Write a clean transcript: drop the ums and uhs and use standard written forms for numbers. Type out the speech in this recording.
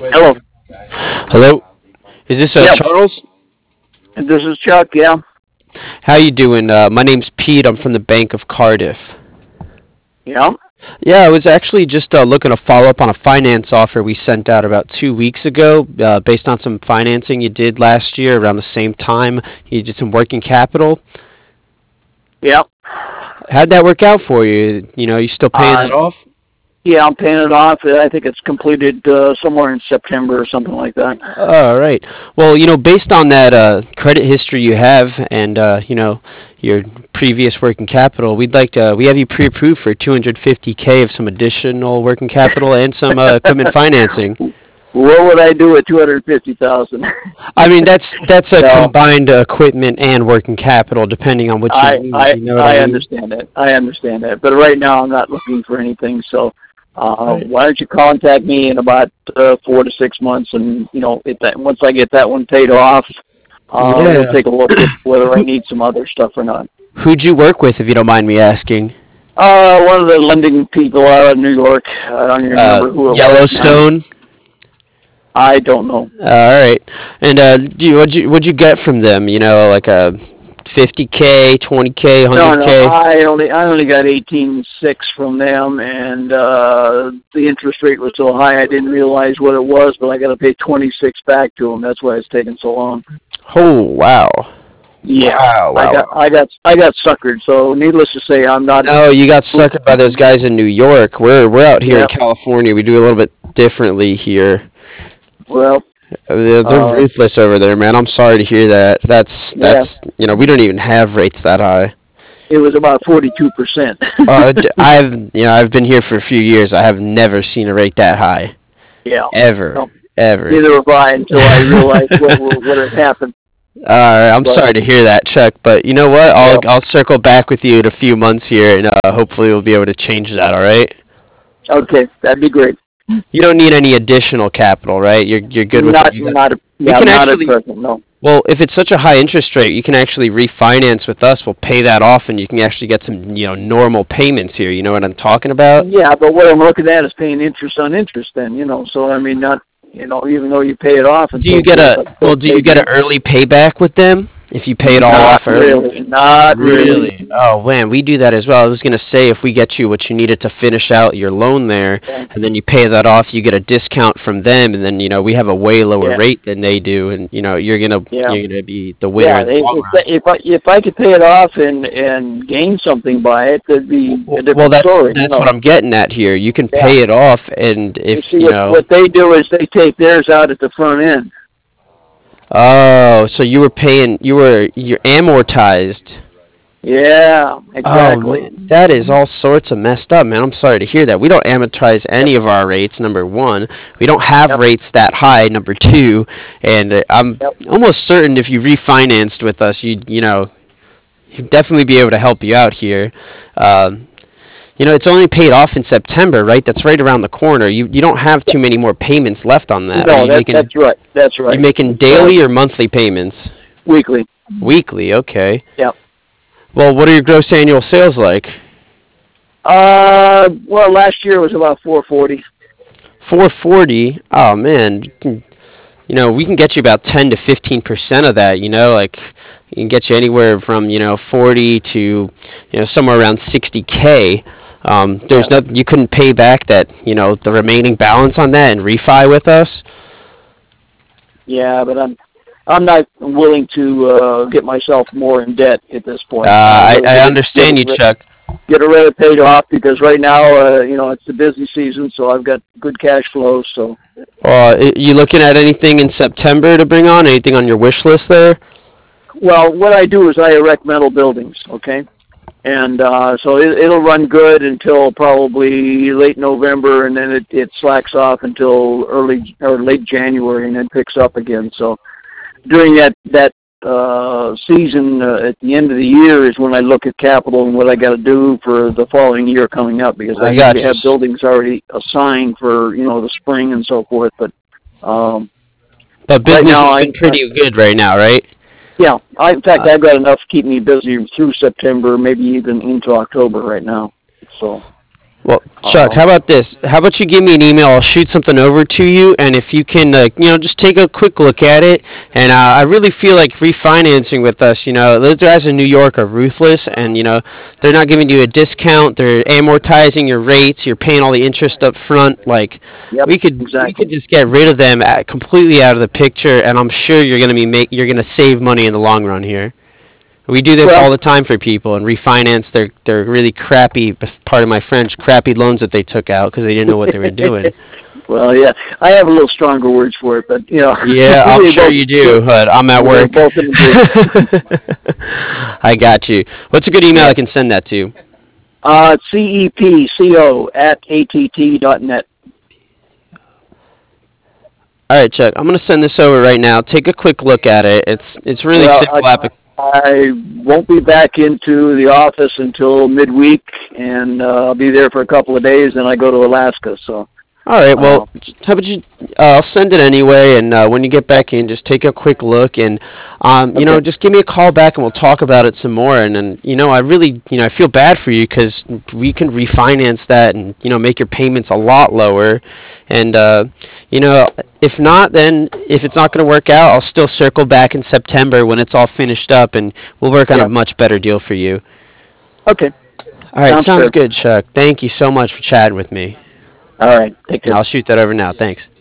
Hello. Hello, is this Yep. Charles? This is Chuck. Yeah. How you doing? My name's Pete. I'm from the Bank of Cardiff. Yeah. Yeah, I was actually just looking to follow up on a finance offer we sent out about 2 weeks ago, based on some financing you did last year around the same time. You did some working capital. Yeah. How'd that work out for you? You still paying Uh, that off? yeah. I'm paying it off. I think it's completed somewhere in September or something like that. All right. Well, based on that credit history you have and your previous working capital, we have you pre-approved for 250K of some additional working capital and some equipment financing. What would I do with 250,000? I mean, that's a No. combined equipment and working capital depending on what you I need. I You know what I I mean? understand that. I understand that. But right now I'm not looking for anything. So Right. why don't you contact me in about 4 to 6 months, and once I get that one paid off, we'll Yeah. take a look at whether I need some other stuff or not. Who'd you work with, if you don't mind me asking? One of the lending people out of New York. I don't even remember who it was now. Yellowstone. I don't know. All right. And what'd you get from them? Like a 50K, 20K, No. 100K. I only got 18.6 from them, and the interest rate was so high I didn't realize what it was, but I got to pay 26 back to them. That's why it's taking so long. Oh wow, Yeah, wow, I wow, got wow. I got I got suckered. So needless to say, I'm not. No, you got suckered by those guys in New York. We're out here in Yeah. California. We do a little bit differently here. Well. They're Uh. ruthless over there, man. I'm sorry to hear that. That's Yeah. that's we don't even have rates that high. It was about 42%. I've been here for a few years. I have never seen a rate that high, Yeah. ever, No, ever. neither have I until I realized what had happened. Alright, I'm But sorry to hear that, Chuck. But you know what? I'll yeah. I'll circle back with you in a few months here, and hopefully we'll be able to change that. All right? Okay, that'd be great. You don't need any additional capital, right? You're good with what Not you got. not We yeah, can not at actually, present. No. well, if it's such a high interest rate, you can actually refinance with us. We'll pay that off, and you can actually get some normal payments here. You know what I'm talking about? Yeah, but what I'm looking at is paying interest on interest. Then so I mean, not even though you pay it off and Do you so get forth, a I well? still Do pay you get an the early payback with them if you pay it all not off early? really, not really. Really? Oh man, we do that as well. I was gonna say if we get you what you needed to finish out your loan there, Yeah, and then you pay that off, you get a discount from them, and then we have a way lower yeah, rate than they do, and you're gonna yeah. you're gonna be the winner Yeah, in the long run. if I could pay it off and gain something by it, that'd be a Well, different that's story. that's what I'm getting at here. You can Yeah. pay it off, and You if see, what they do is they take theirs out at the front end. oh, so you're amortized. Yeah, Oh exactly. man, that is all sorts of messed up, man. I'm sorry to hear that. We don't amortize Yep. any of our rates. Number one, we don't have Yep. rates that high. Number two, and I'm Yep. almost certain if you refinanced with us, you'd definitely be able to help you out here. Um, it's only paid off in September, right? That's right around the corner. You don't have too many more payments left on that. Are No, you making that's right. That's you right. making So daily or monthly payments? weekly. Weekly, okay. Yep. Well, what are your gross annual sales like? Well, last year was about 440. 440. Oh man, we can get you about 10 to 15% of that. Like we can get you anywhere from 40 to somewhere around 60K. Yeah. There's nothing you couldn't pay back that the remaining balance on that and refi with us. Yeah, but I'm not willing to get myself more in debt at this point. I'd I rather I get understand you, it Chuck. get it ready paid off because right now, it's the busy season, so I've got good cash flow. So, You looking at anything in September to bring on? Anything on your wish list there? well, what I do is I erect metal buildings, okay, and so it'll run good until probably late November, and then it slacks off until early or late January, and then picks up again. So during that season at the end of the year is when I look at capital and what I got to do for the following year coming up because I I usually got you. have buildings already assigned for the spring and so forth. But um, But right business now, has been pretty good right now, right? yeah, in fact Uh, I've got enough to keep me busy through September, maybe even into October right now. So Well, Chuck, how about this? How about you give me an email? I'll shoot something over to you, and if you can, just take a quick look at it. And I really feel like refinancing with us. Those guys in New York are ruthless, and they're not giving you a discount. They're amortizing your rates. You're paying all the interest up front. Like Yep, we could exactly. just get rid of them completely out of the picture, and I'm sure you're gonna save money in the long run here. We do this Well, all the time for people and refinance their really crappy, pardon my French, crappy loans that they took out because they didn't know what they were doing. well, yeah, I have a little stronger words for it, but Yeah, I'm we sure both you do, but I'm at we're work. both in agreement. I got you. What's a good email I Yeah. can send that to? CEPCO at att.net. All right, Chuck. I'm gonna send this over right now. Take a quick look at it. It's really Well, simple. I won't be back into the office until midweek, and I'll be there for a couple of days, and I go to Alaska. So, All right. uh, Well, how about you? I'll send it anyway, and when you get back in, just take a quick look, and okay, just give me a call back, and we'll talk about it some more. And then, I really, I feel bad for you because we can refinance that, and make your payments a lot lower. And you know, if not, then if it's not going to work out, I'll still circle back in September when it's all finished up, and we'll work on a yeah, much better deal for you. okay, All right. sounds Sounds fair. good, Chuck. Thank you so much for chatting with me, All right, take and care. I'll shoot that over now. Thanks.